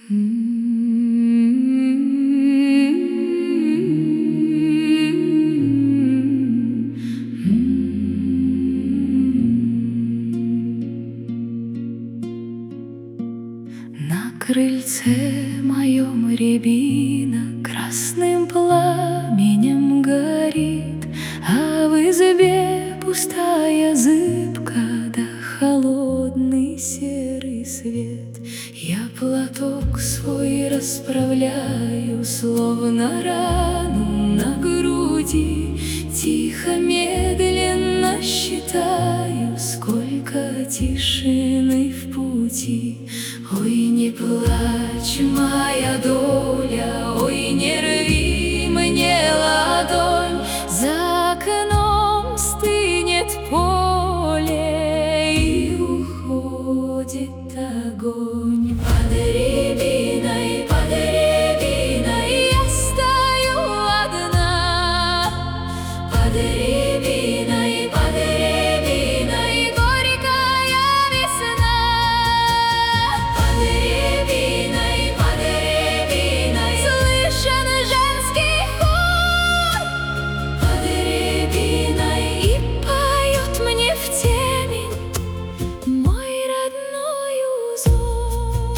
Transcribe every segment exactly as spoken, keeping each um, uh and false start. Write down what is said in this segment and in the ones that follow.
На крыльце моем рябина красным пламенем горит, а в избе пустая зыбка да холодный серый свет. Я платок свой расправляю, словно рану на груди, тихо, медленно считаю, сколько тишины в пути. Ой, не плачь, моя доля, ой, не рви мне ладонь. За окном стынет поле и уходит огонь. Под рябиной, под рябиной я стою одна. Под рябиной, под рябиной горькая весна. Под рябиной, под рябиной слышен женский хор. Под рябиной и поет мне в темень мой родной узор.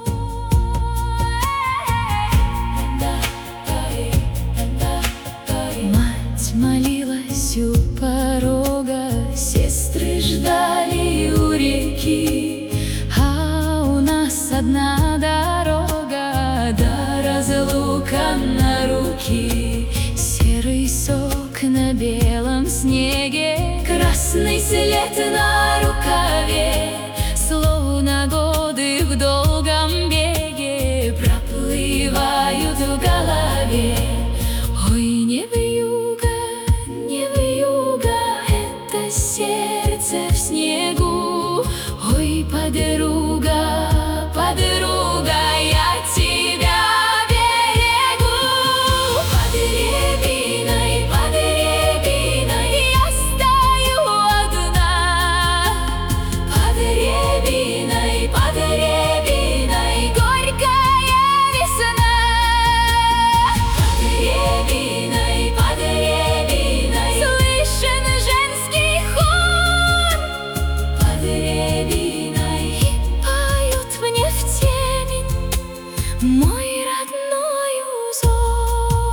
Мать молилась у порога, сестры ждали у реки, а у нас одна дорога до разлука на руки. Серый сок на белом снеге, красный след на рукаве, словно годы в долгом беге проплывают в голове. Ой, не вьюга, не вьюга, это сердце в снегу. Ой, подруга, подруга, я тебя берегу. Под рябиной, под рябиной я стою одна. Под рябиной, под рябиной горькая весна. Под рябиной, под рябиной слышен женский хор. Под рябиной и поют мне в темень мой родной узор.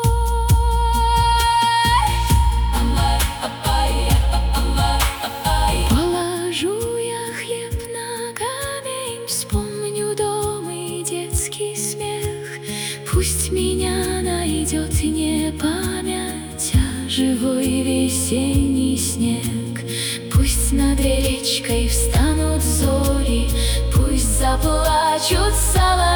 Положу я хлеб на камень, вспомню дом и детский смех. Пусть меня найдет не память, а живой весенний снег. Пусть над речкой встанут зори, пусть заплачут соловьи.